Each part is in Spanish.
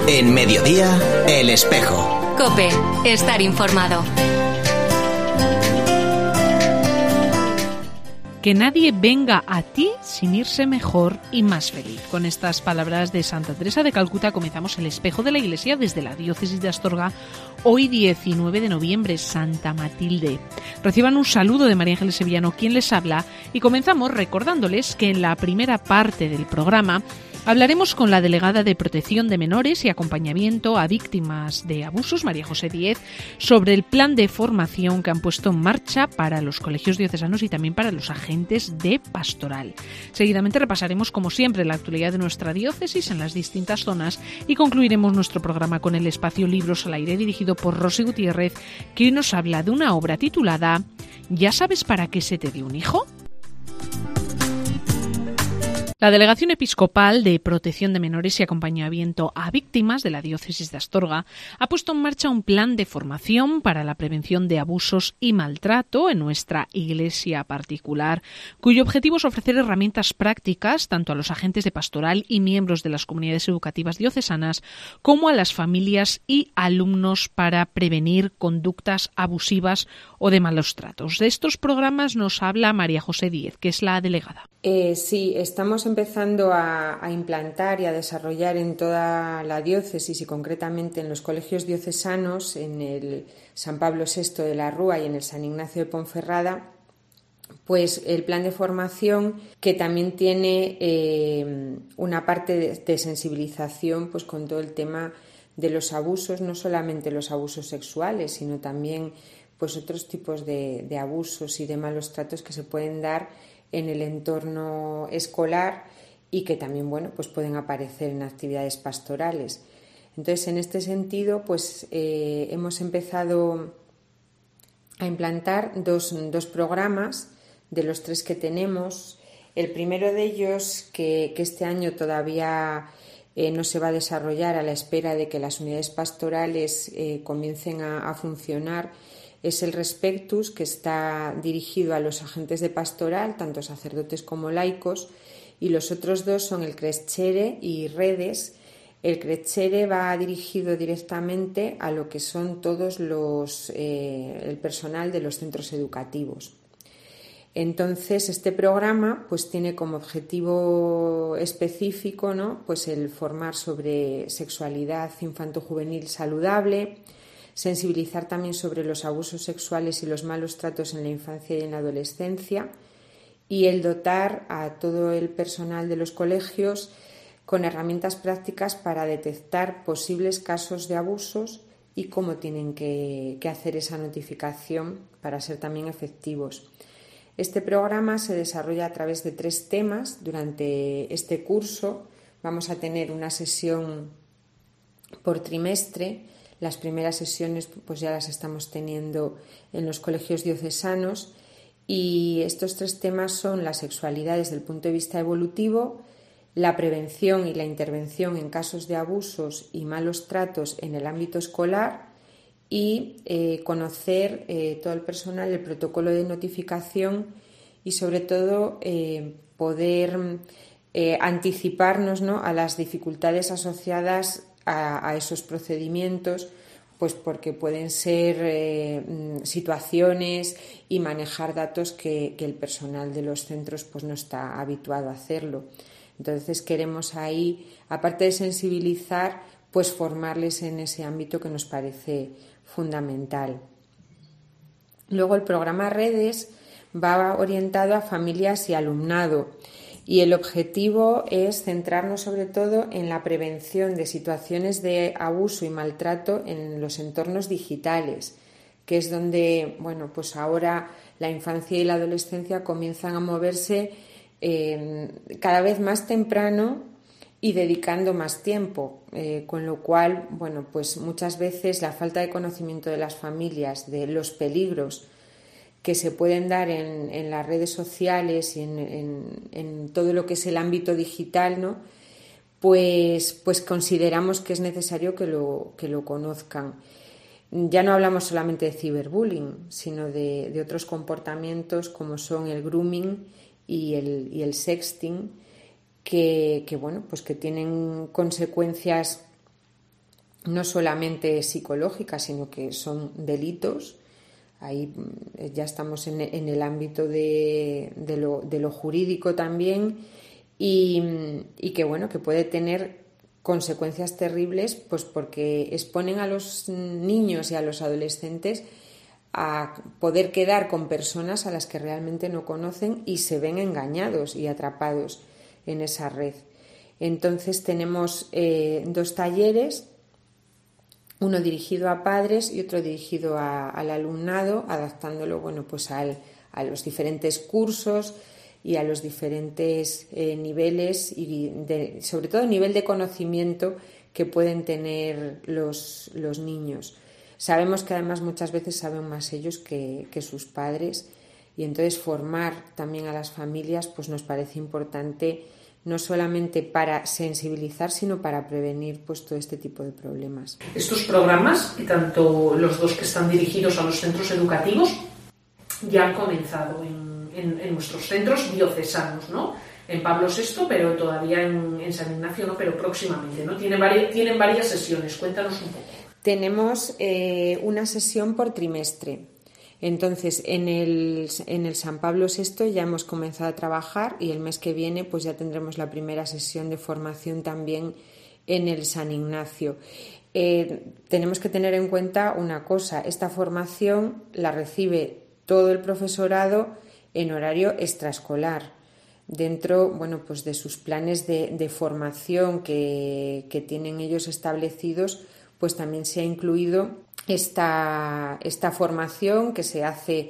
En Mediodía, El Espejo. COPE, estar informado. Que nadie venga a ti sin irse mejor y más feliz. Con estas palabras de Santa Teresa de Calcuta comenzamos El Espejo de la Iglesia desde la Diócesis de Astorga, hoy 19 de noviembre, Santa Matilde. Reciban un saludo de María Ángeles Sevillano, quien les habla, y comenzamos recordándoles que en la primera parte del programa hablaremos con la delegada de Protección de Menores y Acompañamiento a Víctimas de Abusos, María José Díez, sobre el plan de formación que han puesto en marcha para los colegios diocesanos y también para los agentes de pastoral. Seguidamente repasaremos, como siempre, la actualidad de nuestra diócesis en las distintas zonas y concluiremos nuestro programa con el espacio Libros al Aire, dirigido por Rosy Gutiérrez, que hoy nos habla de una obra titulada ¿Ya sabes para qué se te dio un hijo? La Delegación Episcopal de Protección de Menores y Acompañamiento a Víctimas de la Diócesis de Astorga ha puesto en marcha un plan de formación para la prevención de abusos y maltrato en nuestra iglesia particular, cuyo objetivo es ofrecer herramientas prácticas tanto a los agentes de pastoral y miembros de las comunidades educativas diocesanas como a las familias y alumnos para prevenir conductas abusivas o de malos tratos. De estos programas nos habla María José Díez, que es la delegada. Sí, estamos empezando a implantar y a desarrollar en toda la diócesis y concretamente en los colegios diocesanos, en el San Pablo VI de la Rúa y en el San Ignacio de Ponferrada, pues el plan de formación que también tiene una parte de sensibilización pues con todo el tema de los abusos, no solamente los abusos sexuales, sino también pues otros tipos de abusos y de malos tratos que se pueden dar en el entorno escolar y que también, bueno, pues pueden aparecer en actividades pastorales. Entonces, en este sentido, pues hemos empezado a implantar dos programas de los 3 que tenemos. El primero de ellos, que este año todavía no se va a desarrollar a la espera de que las unidades pastorales comiencen a funcionar, es el Respectus, que está dirigido a los agentes de pastoral, tanto sacerdotes como laicos, y los otros 2 son el Crescere y Redes. El Crescere va dirigido directamente a lo que son todos el personal de los centros educativos. Entonces, este programa pues tiene como objetivo específico, ¿no?, pues el formar sobre sexualidad infanto-juvenil saludable, sensibilizar también sobre los abusos sexuales y los malos tratos en la infancia y en la adolescencia, y el dotar a todo el personal de los colegios con herramientas prácticas para detectar posibles casos de abusos y cómo tienen que hacer esa notificación para ser también efectivos. Este programa se desarrolla a través de 3 temas. Durante este curso vamos a tener una sesión por trimestre. Las primeras sesiones pues ya las estamos teniendo en los colegios diocesanos y estos 3 temas son la sexualidad desde el punto de vista evolutivo, la prevención y la intervención en casos de abusos y malos tratos en el ámbito escolar y conocer todo el personal el protocolo de notificación y sobre todo poder anticiparnos, ¿no?, a las dificultades asociadas a esos procedimientos, pues porque pueden ser situaciones y manejar datos que el personal de los centros pues no está habituado a hacerlo. Entonces queremos ahí, aparte de sensibilizar, pues formarles en ese ámbito que nos parece fundamental. Luego el programa Redes va orientado a familias y alumnado. Y el objetivo es centrarnos sobre todo en la prevención de situaciones de abuso y maltrato en los entornos digitales, que es donde, bueno, pues ahora la infancia y la adolescencia comienzan a moverse cada vez más temprano y dedicando más tiempo, con lo cual, bueno, pues muchas veces la falta de conocimiento de las familias de los peligros que se pueden dar en las redes sociales y en todo lo que es el ámbito digital, ¿no?, pues consideramos que es necesario que lo conozcan. Ya no hablamos solamente de ciberbullying, sino de otros comportamientos como son el grooming y el sexting, que bueno, pues que tienen consecuencias no solamente psicológicas, sino que son delitos. Ahí ya estamos en el ámbito de lo jurídico también, y que bueno, que puede tener consecuencias terribles, pues porque exponen a los niños y a los adolescentes a poder quedar con personas a las que realmente no conocen y se ven engañados y atrapados en esa red. Entonces tenemos 2 talleres, uno dirigido a padres y otro dirigido al alumnado, adaptándolo pues a los diferentes cursos y a los diferentes niveles y sobre todo el nivel de conocimiento que pueden tener los niños. Sabemos que además muchas veces saben más ellos que sus padres, y entonces formar también a las familias pues nos parece importante, no solamente para sensibilizar, sino para prevenir pues todo este tipo de problemas. Estos programas, y tanto los 2 que están dirigidos a los centros educativos, ya han comenzado en nuestros centros diocesanos, ¿no? En Pablo VI, pero todavía en San Ignacio no, pero próximamente, ¿no? Tienen varias sesiones. Cuéntanos un poco. Tenemos una sesión por trimestre. Entonces, en el San Pablo VI ya hemos comenzado a trabajar, y el mes que viene pues ya tendremos la primera sesión de formación también en el San Ignacio. Tenemos que tener en cuenta una cosa: esta formación la recibe todo el profesorado en horario extraescolar, dentro pues de sus planes de formación que tienen ellos establecidos. Pues también se ha incluido esta formación que se hace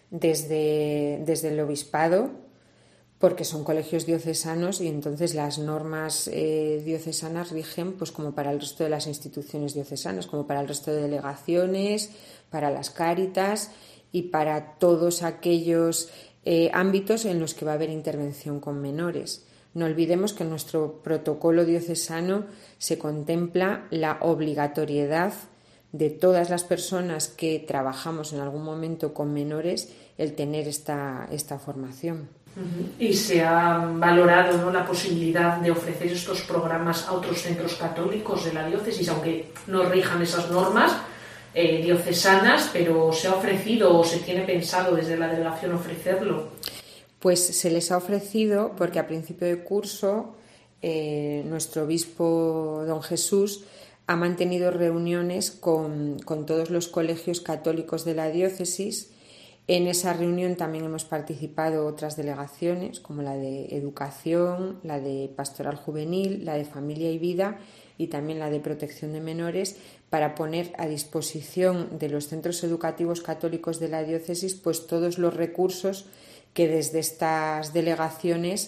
desde el obispado, porque son colegios diocesanos, y entonces las normas diocesanas rigen pues como para el resto de las instituciones diocesanas, como para el resto de delegaciones, para las Cáritas y para todos aquellos ámbitos en los que va a haber intervención con menores. No olvidemos que en nuestro protocolo diocesano se contempla la obligatoriedad de todas las personas que trabajamos en algún momento con menores el tener esta formación. Y se ha valorado, ¿no?, la posibilidad de ofrecer estos programas a otros centros católicos de la diócesis, aunque no rijan esas normas diocesanas, pero se ha ofrecido o se tiene pensado desde la delegación ofrecerlo. Pues se les ha ofrecido porque a principio de curso nuestro obispo don Jesús ha mantenido reuniones con todos los colegios católicos de la diócesis. En esa reunión también hemos participado otras delegaciones, como la de Educación, la de Pastoral Juvenil, la de Familia y Vida y también la de Protección de Menores, para poner a disposición de los centros educativos católicos de la diócesis pues todos los recursos que desde estas delegaciones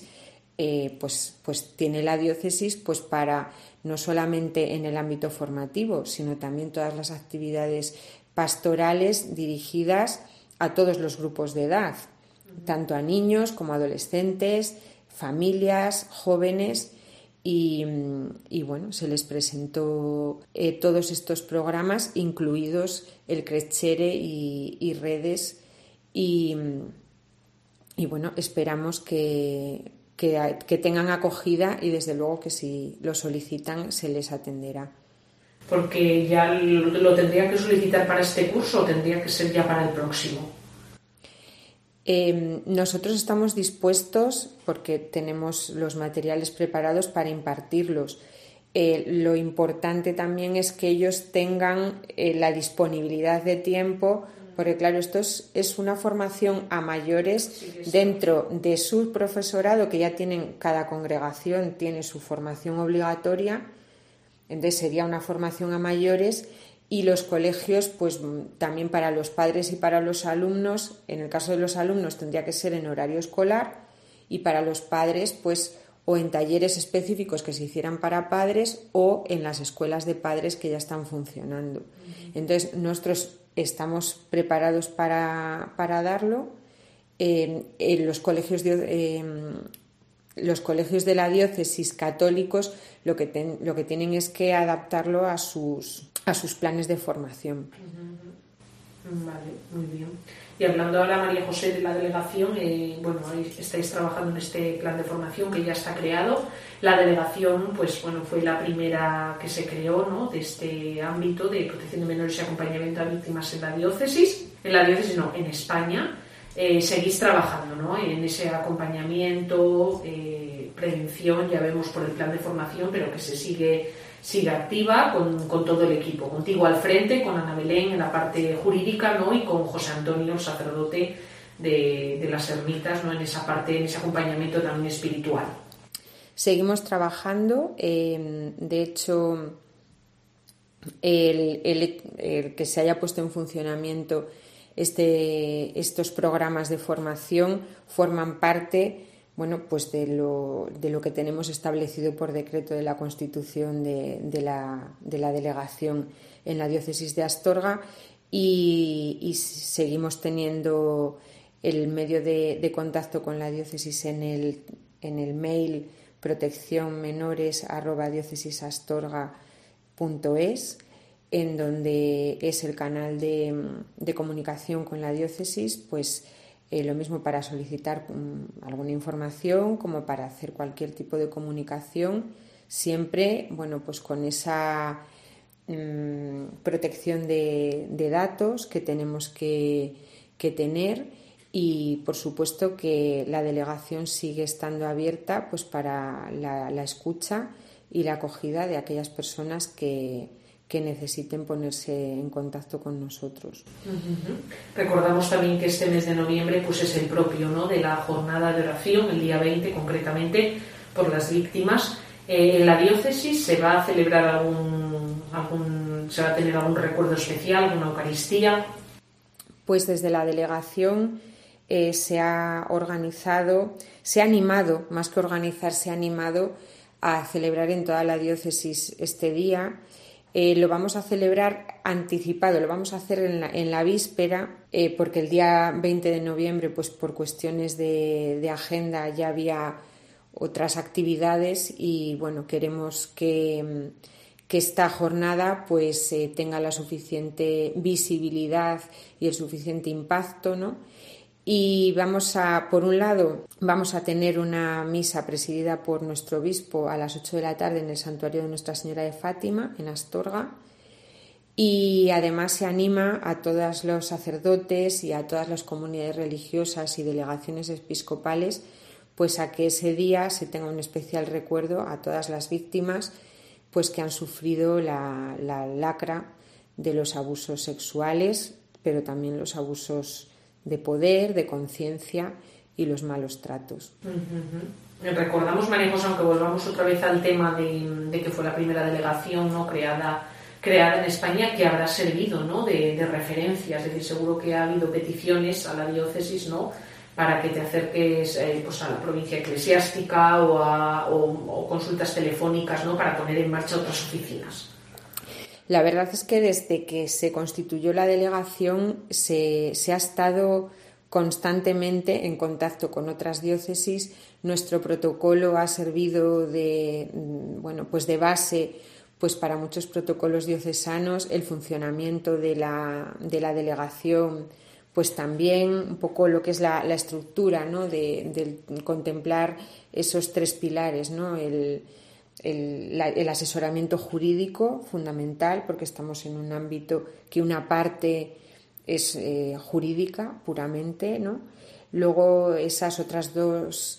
pues tiene la diócesis pues para no solamente en el ámbito formativo, sino también todas las actividades pastorales dirigidas a todos los grupos de edad, tanto a niños como a adolescentes, familias, jóvenes, y bueno, se les presentó todos estos programas, incluidos el Crescere y redes, y bueno, esperamos que tengan acogida, y desde luego que si lo solicitan se les atenderá. Porque ya lo tendría que solicitar para este curso o tendría que ser ya para el próximo. Nosotros estamos dispuestos porque tenemos los materiales preparados para impartirlos. Lo importante también es que ellos tengan la disponibilidad de tiempo, porque claro, esto es una formación a mayores dentro de su profesorado, que ya tienen, cada congregación tiene su formación obligatoria. Entonces sería una formación a mayores, y los colegios pues también para los padres y para los alumnos. En el caso de los alumnos tendría que ser en horario escolar, y para los padres pues o en talleres específicos que se hicieran para padres o en las escuelas de padres que ya están funcionando. Entonces nosotros estamos preparados para darlo. Los colegios de la diócesis católicos lo que tienen es que adaptarlo a sus planes de formación. Vale, muy bien. Y hablando ahora, María José, de la delegación, bueno, estáis trabajando en este plan de formación que ya está creado. La delegación, pues bueno, fue la primera que se creó, ¿no?, de este ámbito de protección de menores y acompañamiento a víctimas en la diócesis. En España. Seguís trabajando, ¿no?, en ese acompañamiento, prevención, ya vemos por el plan de formación, pero que se sigue activa con todo el equipo, contigo al frente, con Ana Belén en la parte jurídica, ¿no?, y con José Antonio, el sacerdote de las ermitas, ¿no?, en esa parte, en ese acompañamiento también espiritual. Seguimos trabajando, de hecho, el que se haya puesto en funcionamiento estos programas de formación forman parte, bueno, pues de lo que tenemos establecido por decreto de la Constitución de la delegación en la diócesis de Astorga, y seguimos teniendo el medio de contacto con la diócesis en el mail proteccionmenores@diócesisastorga.es, en donde es el canal de comunicación con la diócesis, pues lo mismo para solicitar alguna información como para hacer cualquier tipo de comunicación, siempre, bueno, pues con esa protección de datos que tenemos que tener, y por supuesto que la delegación sigue estando abierta pues para la escucha y la acogida de aquellas personas que necesiten ponerse en contacto con nosotros. Uh-huh. Recordamos también que este mes de noviembre pues es el propio, ¿no?, de la jornada de oración, el día 20 concretamente, por las víctimas. En la diócesis se va a celebrar se va a tener algún recuerdo especial, alguna Eucaristía. Pues desde la delegación se ha animado, más que organizar, se ha animado a celebrar en toda la diócesis este día. Lo vamos a celebrar anticipado, lo vamos a hacer en la víspera, porque el día 20 de noviembre, pues por cuestiones de agenda, ya había otras actividades, y bueno, queremos que esta jornada pues tenga la suficiente visibilidad y el suficiente impacto, ¿no? Y por un lado, vamos a tener una misa presidida por nuestro obispo a las 8 de la tarde en el santuario de Nuestra Señora de Fátima, en Astorga. Y además se anima a todos los sacerdotes y a todas las comunidades religiosas y delegaciones episcopales pues a que ese día se tenga un especial recuerdo a todas las víctimas pues que han sufrido la lacra de los abusos sexuales, pero también los abusos de poder, de conciencia y los malos tratos. Uh-huh. Recordamos, María José, aunque volvamos otra vez al tema de que fue la primera delegación, ¿no?, creada en España, que habrá servido, ¿no?, de referencia. Es decir, seguro que ha habido peticiones a la diócesis, ¿no?, para que te acerques pues a la provincia eclesiástica o consultas telefónicas, ¿no?, para poner en marcha otras oficinas. La verdad es que desde que se constituyó la delegación se ha estado constantemente en contacto con otras diócesis. Nuestro protocolo ha servido de base pues para muchos protocolos diocesanos. El funcionamiento de la delegación, pues también un poco lo que es la estructura, ¿no?, de contemplar esos tres pilares, ¿no? El asesoramiento jurídico, fundamental, porque estamos en un ámbito que una parte es jurídica puramente, ¿no? Luego esas otras dos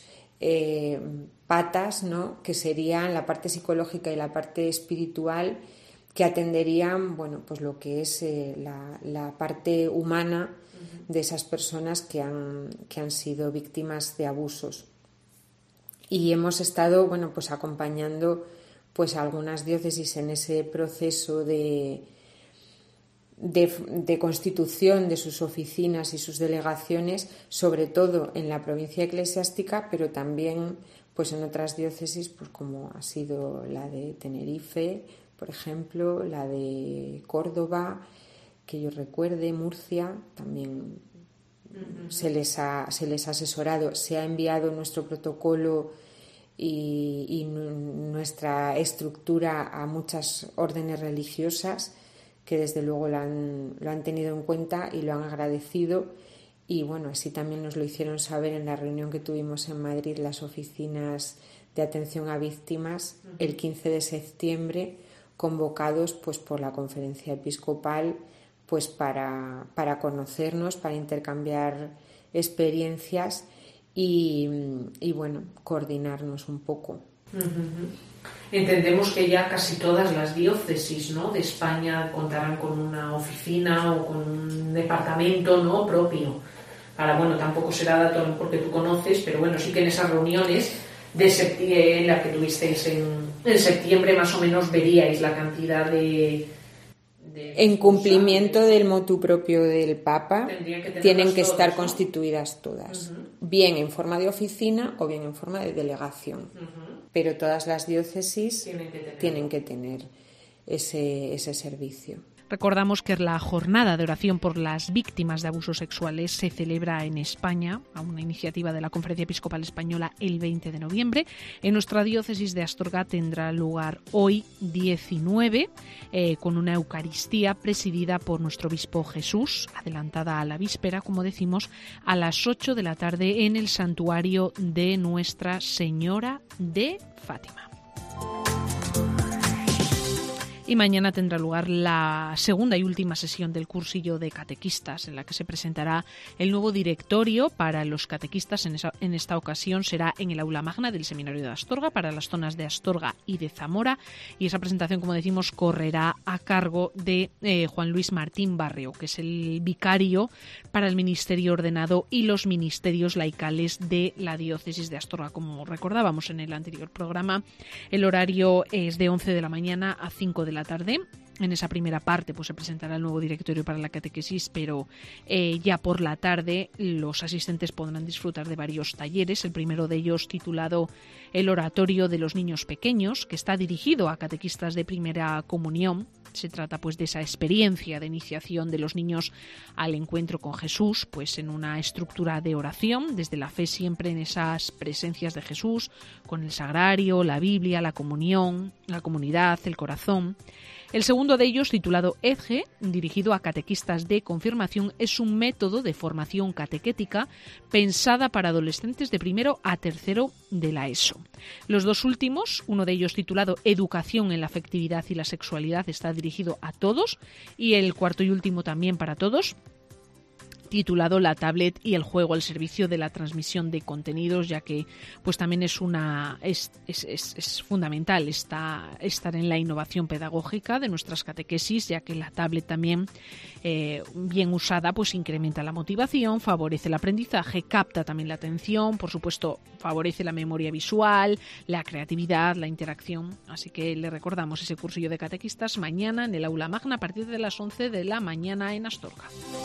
patas, ¿no?, que serían la parte psicológica y la parte espiritual, que atenderían, bueno, pues lo que es la parte humana de esas personas que han sido víctimas de abusos. Y hemos estado, bueno, pues acompañando pues a algunas diócesis en ese proceso de constitución de sus oficinas y sus delegaciones, sobre todo en la provincia eclesiástica, pero también pues en otras diócesis, pues como ha sido la de Tenerife, por ejemplo, la de Córdoba, que yo recuerde, Murcia, también se les ha asesorado, se ha enviado nuestro protocolo y nuestra estructura a muchas órdenes religiosas que desde luego lo han tenido en cuenta y lo han agradecido. Y bueno, así también nos lo hicieron saber en la reunión que tuvimos en Madrid las oficinas de atención a víctimas el 15 de septiembre, convocados pues por la Conferencia Episcopal pues para conocernos, para intercambiar experiencias y bueno, coordinarnos un poco. Entendemos que ya casi todas las diócesis, ¿no?, de España contarán con una oficina o con un departamento, ¿no?, propio. Ahora, bueno, tampoco será dato porque tú conoces, pero bueno, sí que en esas reuniones de en la que tuvisteis en septiembre más o menos veríais la cantidad de en cumplimiento del motu propio del Papa, tienen que estar constituidas todas, bien en forma de oficina o bien en forma de delegación, pero todas las diócesis tienen que tener ese servicio. Recordamos que la jornada de oración por las víctimas de abusos sexuales se celebra en España, a una iniciativa de la Conferencia Episcopal Española, el 20 de noviembre. En nuestra diócesis de Astorga tendrá lugar hoy 19, con una Eucaristía presidida por nuestro obispo Jesús, adelantada a la víspera, como decimos, a las 8 de la tarde en el santuario de Nuestra Señora de Fátima. Y mañana tendrá lugar la segunda y última sesión del cursillo de catequistas, en la que se presentará el nuevo directorio para los catequistas. En esta ocasión será en el aula magna del Seminario de Astorga, para las zonas de Astorga y de Zamora. Y esa presentación, como decimos, correrá a cargo de Juan Luis Martín Barrio, que es el vicario para el ministerio ordenado y los ministerios laicales de la diócesis de Astorga. Como recordábamos en el anterior programa, el horario es de 11 de la mañana a 5 de la tarde. En esa primera parte pues se presentará el nuevo directorio para la catequesis, pero ya por la tarde los asistentes podrán disfrutar de varios talleres. El primero de ellos, titulado El oratorio de los niños pequeños, que está dirigido a catequistas de primera comunión. Se trata pues de esa experiencia de iniciación de los niños al encuentro con Jesús, pues en una estructura de oración, desde la fe siempre en esas presencias de Jesús, con el sagrario, la Biblia, la comunión, la comunidad, el corazón. El segundo de ellos, titulado EDGE, dirigido a catequistas de confirmación, es un método de formación catequética pensada para adolescentes de primero a tercero de la ESO. Los dos últimos, uno de ellos titulado Educación en la afectividad y la sexualidad, está dirigido a todos, y el cuarto y último también para todos, titulado La tablet y el juego al servicio de la transmisión de contenidos, ya que pues también es fundamental estar en la innovación pedagógica de nuestras catequesis, ya que la tablet también bien usada pues incrementa la motivación, favorece el aprendizaje, capta también la atención, por supuesto favorece la memoria visual, la creatividad, la interacción. Así que le recordamos ese cursillo de catequistas mañana en el aula magna a partir de las 11 de la mañana en Astorga.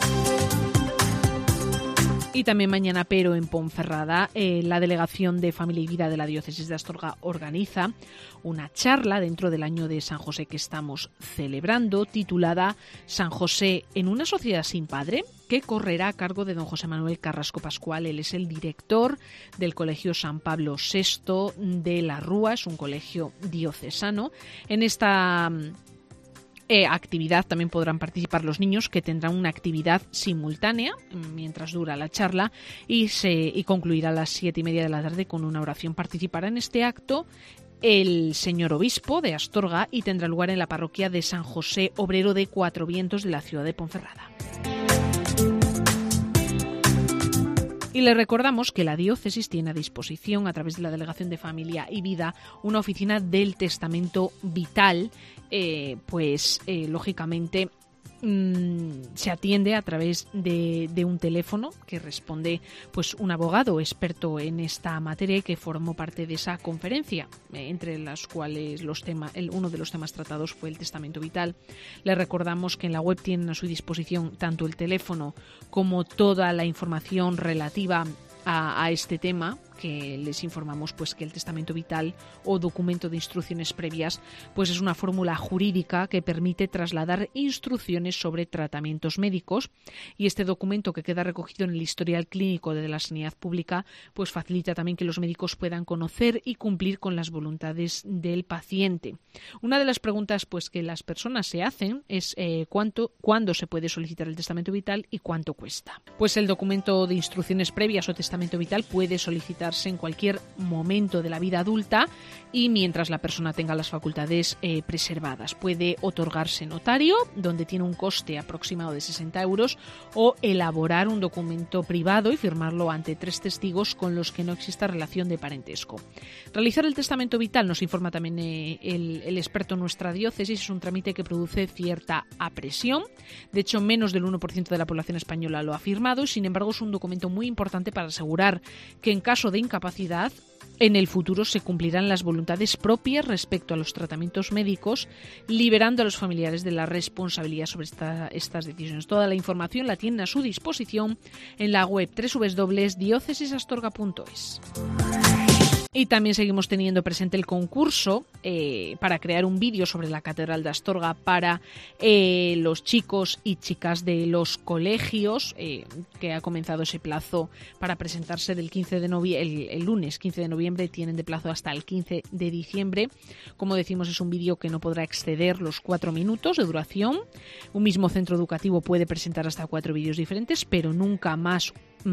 Y también mañana, pero en Ponferrada, la Delegación de Familia y Vida de la Diócesis de Astorga organiza una charla dentro del año de San José que estamos celebrando, titulada San José en una sociedad sin padre, que correrá a cargo de don José Manuel Carrasco Pascual. Él es el director del Colegio San Pablo VI de la Rúa, es un colegio diocesano. En esta actividad también podrán participar los niños, que tendrán una actividad simultánea mientras dura la charla y concluirá a las 7:30 de la tarde con una oración. Participará en este acto el señor obispo de Astorga y tendrá lugar en la parroquia de San José Obrero de Cuatro Vientos de la ciudad de Ponferrada. Y le recordamos que la diócesis tiene a disposición, a través de la Delegación de Familia y Vida, una oficina del testamento vital, lógicamente se atiende a través de un teléfono que responde pues un abogado experto en esta materia y que formó parte de esa conferencia, entre las cuales uno de los temas tratados fue el testamento vital. Le recordamos que en la web tienen a su disposición tanto el teléfono como toda la información relativa a este tema, que les informamos pues que el testamento vital o documento de instrucciones previas pues es una fórmula jurídica que permite trasladar instrucciones sobre tratamientos médicos, y este documento, que queda recogido en el historial clínico de la sanidad pública, pues facilita también que los médicos puedan conocer y cumplir con las voluntades del paciente. Una de las preguntas pues que las personas se hacen es cuándo se puede solicitar el testamento vital y cuánto cuesta. Pues el documento de instrucciones previas o testamento vital puede solicitarse en cualquier momento de la vida adulta y mientras la persona tenga las facultades preservadas. Puede otorgarse notario, donde tiene un coste aproximado de 60 euros, o elaborar un documento privado y firmarlo ante 3 testigos con los que no exista relación de parentesco. Realizar el testamento vital, nos informa también el experto en nuestra diócesis, es un trámite que produce cierta apresión. De hecho, menos del 1% de la población española lo ha firmado y, sin embargo, es un documento muy importante para asegurar que en caso de incapacidad en el futuro se cumplirán las voluntades propias respecto a los tratamientos médicos, liberando a los familiares de la responsabilidad sobre estas decisiones. Toda la información la tienen a su disposición en la web www.diocesisastorga.es. Y también seguimos teniendo presente el concurso para crear un vídeo sobre la Catedral de Astorga para los chicos y chicas de los colegios, que ha comenzado ese plazo para presentarse del 15 de noviembre, el lunes 15 de noviembre, tienen de plazo hasta el 15 de diciembre. Como decimos, es un vídeo que no podrá exceder los 4 minutos de duración. Un mismo centro educativo puede presentar hasta 4 vídeos diferentes, pero nunca más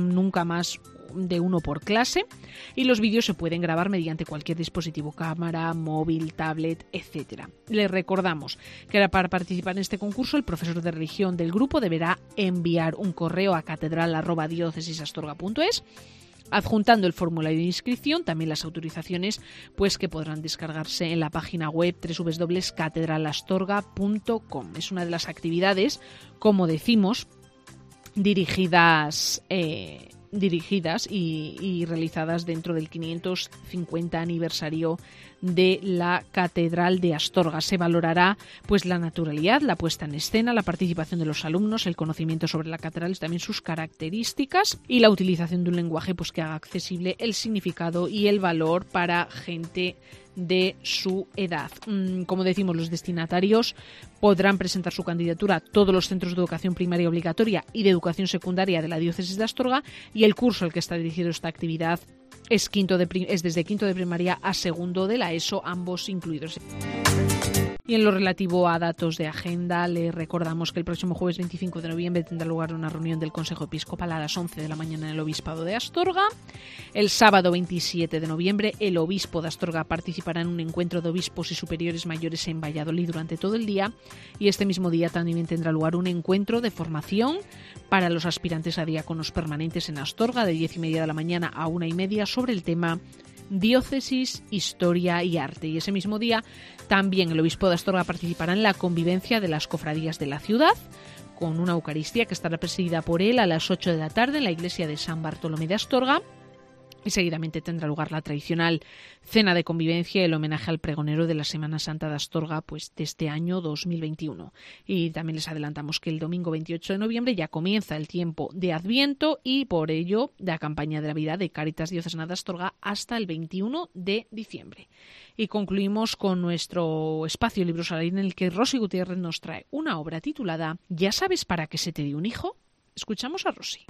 de uno por clase, y los vídeos se pueden grabar mediante cualquier dispositivo, cámara, móvil, tablet, etc. Les recordamos que para participar en este concurso el profesor de religión del grupo deberá enviar un correo a catedral@diocesisastorga.es adjuntando el formulario de inscripción, también las autorizaciones pues que podrán descargarse en la página web www.catedralastorga.com. Es una de las actividades, como decimos, dirigidas y realizadas dentro del 550 aniversario de la Catedral de Astorga. Se valorará pues la naturalidad, la puesta en escena, la participación de los alumnos, el conocimiento sobre la catedral, también sus características y la utilización de un lenguaje pues que haga accesible el significado y el valor para gente de su edad. Como decimos, los destinatarios podrán presentar su candidatura a todos los centros de educación primaria obligatoria y de educación secundaria de la diócesis de Astorga, y el curso al que está dirigido esta actividad es desde quinto de primaria a segundo de la ESO, ambos incluidos. Y en lo relativo a datos de agenda, le recordamos que el próximo jueves 25 de noviembre tendrá lugar una reunión del Consejo Episcopal a las 11 de la mañana en el Obispado de Astorga. El sábado 27 de noviembre, el Obispo de Astorga participará en un encuentro de obispos y superiores mayores en Valladolid durante todo el día, y este mismo día también tendrá lugar un encuentro de formación para los aspirantes a diáconos permanentes en Astorga de 10:30 de la mañana a 1:30 sobre el tema Diócesis, Historia y Arte. Y ese mismo día también el Obispo de Astorga participará en la convivencia de las cofradías de la ciudad, con una Eucaristía que estará presidida por él a las 8 de la tarde en la iglesia de San Bartolomé de Astorga. Y seguidamente tendrá lugar la tradicional cena de convivencia y el homenaje al pregonero de la Semana Santa de Astorga pues de este año 2021. Y también les adelantamos que el domingo 28 de noviembre ya comienza el tiempo de Adviento, y por ello la campaña de Navidad de Cáritas Diocesana de Astorga hasta el 21 de diciembre. Y concluimos con nuestro espacio Libros al Aire, en el que Rosy Gutiérrez nos trae una obra titulada ¿Ya sabes para qué se te dio un hijo? Escuchamos a Rosy.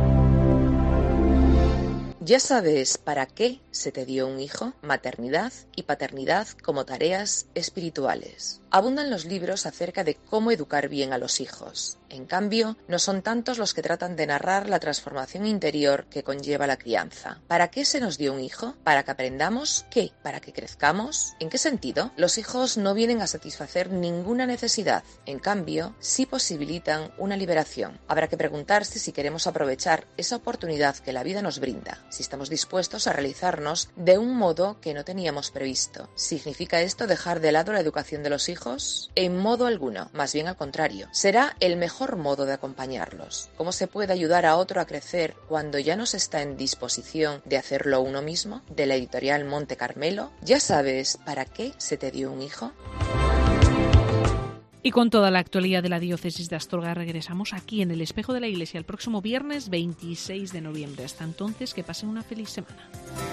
¿Ya sabes para qué se te dio un hijo? Maternidad y paternidad como tareas espirituales. Abundan los libros acerca de cómo educar bien a los hijos. En cambio, no son tantos los que tratan de narrar la transformación interior que conlleva la crianza. ¿Para qué se nos dio un hijo? ¿Para que aprendamos qué? ¿Para que crezcamos? ¿En qué sentido? Los hijos no vienen a satisfacer ninguna necesidad. En cambio, sí posibilitan una liberación. Habrá que preguntarse si queremos aprovechar esa oportunidad que la vida nos brinda, si estamos dispuestos a realizarnos de un modo que no teníamos previsto. ¿Significa esto dejar de lado la educación de los hijos? En modo alguno, más bien al contrario. Será el mejor modo de acompañarlos. ¿Cómo se puede ayudar a otro a crecer cuando ya no se está en disposición de hacerlo uno mismo? De la editorial Monte Carmelo. ¿Ya sabes para qué se te dio un hijo? Y con toda la actualidad de la diócesis de Astorga regresamos aquí en el Espejo de la Iglesia el próximo viernes 26 de noviembre. Hasta entonces, que pasen una feliz semana.